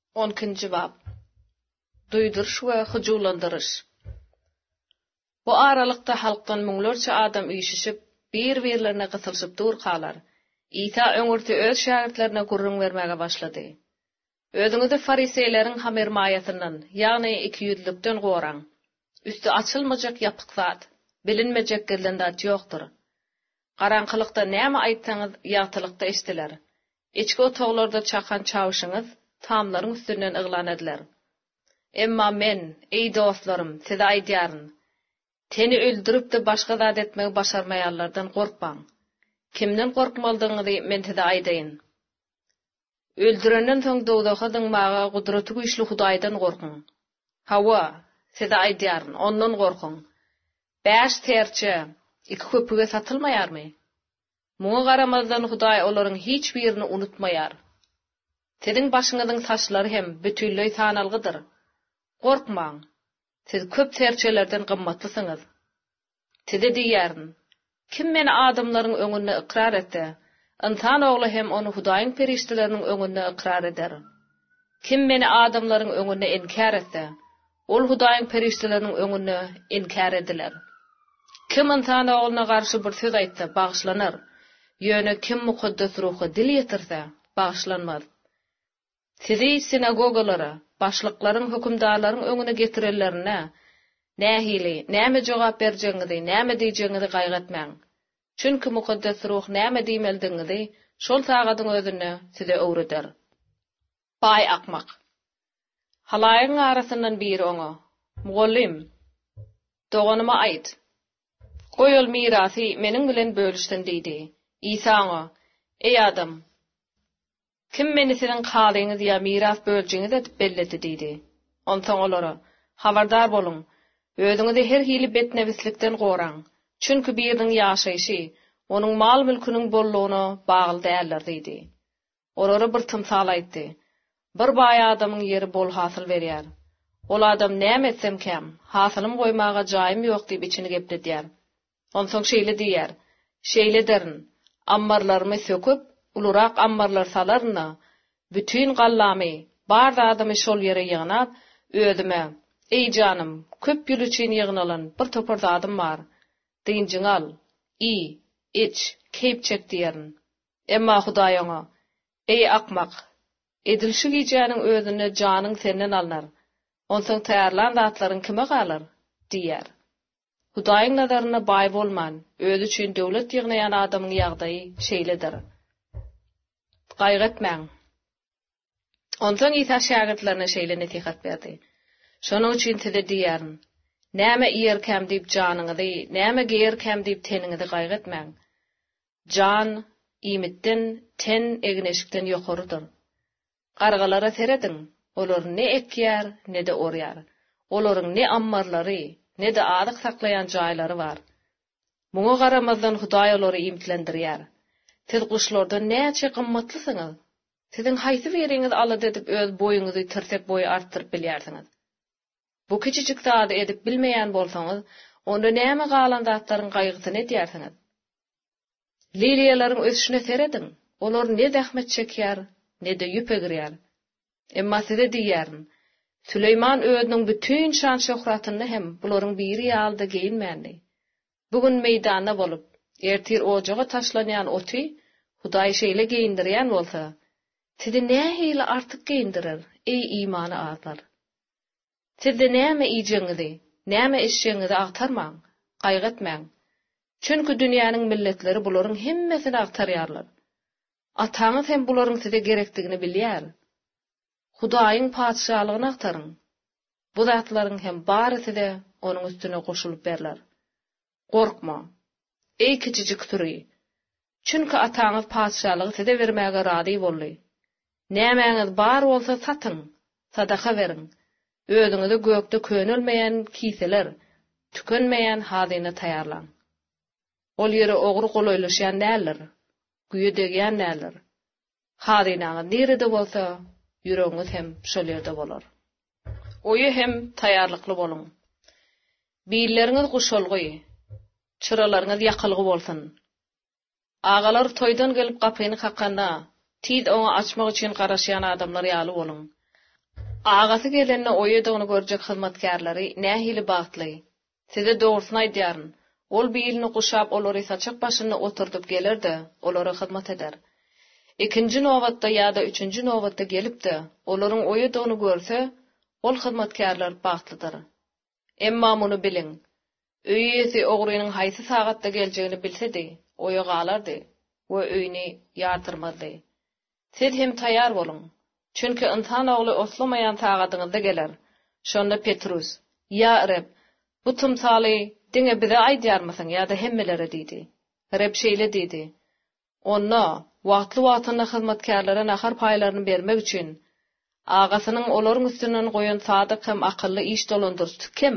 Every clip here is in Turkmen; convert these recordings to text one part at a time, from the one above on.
12. bab. Duyduruş ve hıculandırış. Bu aralıkta halktan müňlerçe adam üýşişip, bir-birlerine gysylşyp durkalar. İsa öňürti öz şagirtlerine gurrun bermäge başlady. Özüňizi fariseýleriň hamermaýatyndan, ýagny ikiyüzlükden goraň. Üstü açylmajak ýapyk zat, bilinmejek gellendat ýokdur. Garaňkylykda näme aýtsaňyz ýagtylykda eşdiler. Içki otaglarda çakan çawşyňyz tamlaryň üstünden yglan ediler. Emma men, ey dostlarym, size aýdýaryn. Teni öldürüp de başga zat etmegi başarmaýanlardan gorkmaň. Kimden gorkmaldygyňyzy men size aýdaýyn. Öldürenden soň dowdaga dyňmaga gudraty güýçli Hudaýdan gorkun. Hawa, size aýdýaryn, ondan gorkun. 5 terçe, 2 köpüge satylmaýarmy? Muňa garamazdan Hudaý olaryň hiç birini unutmaýar. Siziň başyňyzyň saçlary hem bütünlüý sanalgydyr. Gorkmaň. Siz köp terçelerden gymmatlysyňyz. Size diýärin, kim meni adamlaryň öňünde ikrar etdi, insan ogly hem onu Hudaýyň perişteleriniň öňünde ikrar eder. Kim meni adamlaryň öňünde inkar etdi, ol Hudaýyň perişteleriniň öňünde inkar ediler. Kim insan oglyna garşy bir söz aýtsa, bagyşlanar. Ýöne kim mukaddes ruhy dil ýetirse, bagyşlanmaz. Sizi sinagogalara, başlyklaryň, hökümdarlaryň öňüne getirenlerine nähili, näme jogap berjeňizi, näme diýjeňizi gaýgatmaň. Çünki mukaddes ruh näme diýmeldiňizi şol sagadyň özüne size öwreder. Bay akmak. Halaýyň arasyndan biri oňa, "Mugallim, doganyma aýt. Goýul mirasy meniň bilen bölüşden" diýdi. İsa oňa, "Ey adam, kim meni senin kalyňyz ýa miras böljeňiz etip belledi" diýdi. Ondan olara, "Habardar bolun, özüňizi her hili betnebislikden goraň. Çünki biriniň ýaşaýşy, onuň mal mülküniň bollugyna bagly däldir" diýdi. Olara bir tymsal aýtdy. Bir baý adamyň ýeri bol hasyl berýär. Ol adam näme etsem käm, hasylym goýmaga jaýym ýok diýip içini gepledýär. Onsoň şeýle diýär, "Şeýle derin, ammarlarymy söküp, ulurak ammarlar salarna, bütün gallamy, bar adamy şol ýere ýygnap, özüme, ey canım, köp ýyl üçin ýygnalan bir topar zadym bar. Diýinjiň al, iç, keyp çek" diýerin. Emma Hudaý oňa, "Ey akmak, edilşi giýjäniň özüne janyň senden alnar. Onsoň taýarlan zatlaryň kime galar?" diýer. Hudaýyň nazaryna baý bolman, öz üçin döwlet ýygnaýan adamyň ýagdaýy şeýledir. Gaýgatmaň. Ondan Isa şagirtlerine şeýle netihat berdi. Şonuň üçin size diýärin, näme ýerkäm diýip janyňyzy, näme geýerkäm diýip teniňizi gaýgatmaň. Jan, imitden, ten egneşikden ýokarydyr. Gargalara seredin, olar ne ekýär, ne de orýar. Olaryň ne ammarlary, ne de adyk saklayan jaýlary bar. Muňa garamazdan Hudaý olary imitlendirýär. Siz guşlardan näçe gymmatlysyňyz? Siziň haýsy beriňiz alady edip öz boýuňyzy tirsek boýy artdyryp bilýärsiňiz. Bu kiçijik zady edip bilmeýän bolsaňyz, onda näme galan zatlaryň gaýgysyny edýärsiňiz? Liliýalaryň ösüşine seredin. Olar ne zähmet çekýär, ne de ýüpegirýär. Emma size diýärin, Süleyman özüniň bütün şan şöhratyny hem bularyň biri ýalda geyinmändi. Bugün meýdanda bolup, ertir ojaga taşlanýan oty, Hudaý şeýle geyindirýän bolsa, sizi nähili artyk geyindirir, ey imany azlar. Sizde näme iýjeňizi, näme eşeňizi agtarmaň, gaýgatmaň. Çünki dünýäniň milletleri bularyň hemmesini agtarýarlar. Ataňyz hem bularyň size gerekdigini bilýär. Hudaýyň padşahlygyny agtaryň. Bu zatlaryň hem barysy da onuň üstüne goşulyp berler. Gorkma, ey kiçijik türi. Çünki ataňyz padşahlygy size bermäge rady boldy. Nämeňiz bar bolsa satyň, sadaka berin. Özüňizi gökde könülmeýän kiseler, tükenmeýän hazyny taýarlaň. Ol ýere ogry golaýlaşýan näler, güýe degýän näler. Hazynaňyz nerede bolsa, ýüregiňiz hem şol ýerde bolar. Oýa hem taýarlykly bolun. Beýilleriňiz guşalgy, çyralaryňyz ýakylgy bolsun. Agalar toýdan gelip gapyny kakanda, tid oňa açmak üçin garaşýan adamlar ýaly bolun. Ağası gelenne oýadygyny görjek hyzmatkarlary nähili bagtly. Size dogrusyny aýdýaryn. Ol biýilini guşap olary saçak başyna oturdup gelerdi, olara hyzmat eder. Ikinji nowatda ýa-da üçünji nowatda gelipdi, olaryň oýadygyny görse, ol hyzmatkarlar bagtlydyr. Emma muny biliň. Öýesi ogrynyň haýsy sagatda geljegini bilsedi, oýa galardy we öýüni ýatyrmady. Siz hem taýýar boluň. Çünki insan ogly oslamayan tagadyňyzda geler. Şonda Petrus, "Ya Rab, bu tymsaly diňe bize aýdýarmysyň ýa-da hemmelere?" diýdi. Rab şeýle diýdi. "Onna wagtly wagtyna hyzmatkarlara nahar paýlaryny bermek üçin agasynyň olaryň üstünden goýan sadyk hem akylly iş dolandyrjy kim?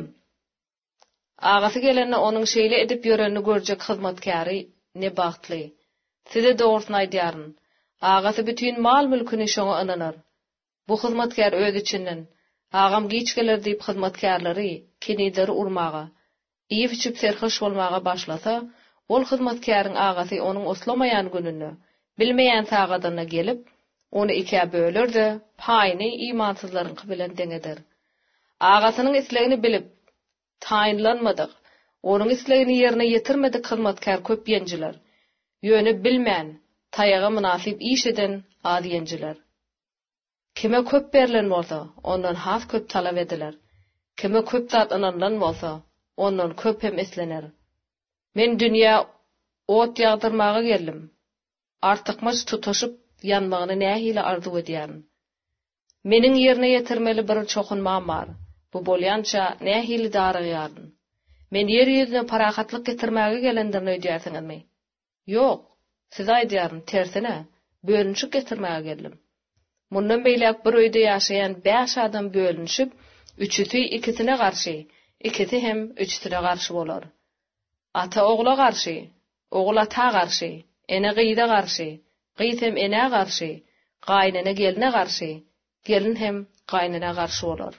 Agasy gelende onuň şeýle edip ýörenini görjek hyzmatkary ne bagtly. Size dogrusyny aýdýaryn. Agasy bütün mal mülküni şoňa ynanyr. Bu hyzmatkar öz içinden agam giç geler diýip hyzmatkarlary kinileri urmaga, iýip içip serhoş bolmaga başlasa, ol hyzmatkaryň agasy onuň oslamayan gününi bilmeýän tagadyna gelip, onu ikiye bölerdi, paýyny imansyzlaryň bilen deňeder. Agasynyň islegini bilip, taýinlanmadyk, onuň islegini ýerine ýetirmedik hyzmatkar köp ýenjiler. Ýöni bilmän, taýaga münasip iş eden az ýenjiler. Kime köp berilen bolsa, ondan has köp talap ediler. Kime köp zat ynandan bolsa, ondan köp hem eslener. Men dünýä ot ýagdyrmaga geldim. Artykmaç tutuşyp ýanmagyny nähili arzu edýän. Meniň ýerine ýetirmeli bir çokunmam bar. Bu bolýança nähili darýaryn. Men ýer ýüzüne parahatlyk getirmäge gelendirni öýdýärsiňizmi? Ýok, siz aýdýaryn tersine, bölünşik getirmäge geldim. Mundan beýlek bir öýde ýaşaýan 5 adam bölünşip, üçüsi ikisine garşy, ikisi hem üçüsine garşy bolar. Ata ogla garşy, ogul ata garşy, ene gyýda garşy, gyýs hem ene garşy, gaýnana geline garşy, gelin hem gaýnana garşy bolar.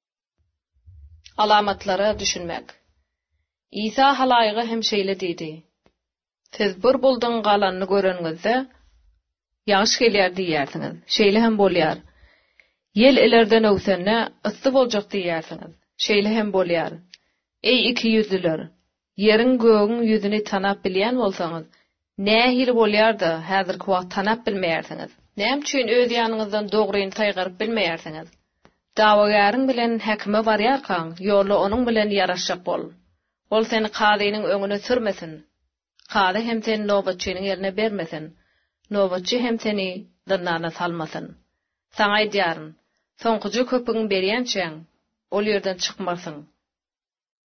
Alamatlara düşünmek. İsa halaýyga hem şeýle diýdi. Siz bir buldyň galanyny görenňizde ýaş gelýär diýersiňiz. Şeýle hem bolýar. Ýel elerden öwsenne ysty boljak diýersiňiz. Şeýle hem bolýar. Ey iki ýüzlüler, ýeriň göğüň ýüzüni tanap bilýän bolsaňyz, nähili bolýardy häzirki wagt tanap bilmeýärsiňiz. Näme üçin öz ýanyňyzdan dogryny taýgaryp bilmeýärsiňiz? Dawagaryň bilen häkime barýarkaň, ýolu onuň bilen ýaraşjak bol. Ol seni kadynyň öňüne sürmesin. Kady hem seni nobatçynyň ýerine bermesin. Nobatçy hem seni dynana salmasyn. Saňa aýdýaryn, soňkuju köpüň berýänçeň, ol ýerden çykmasyň.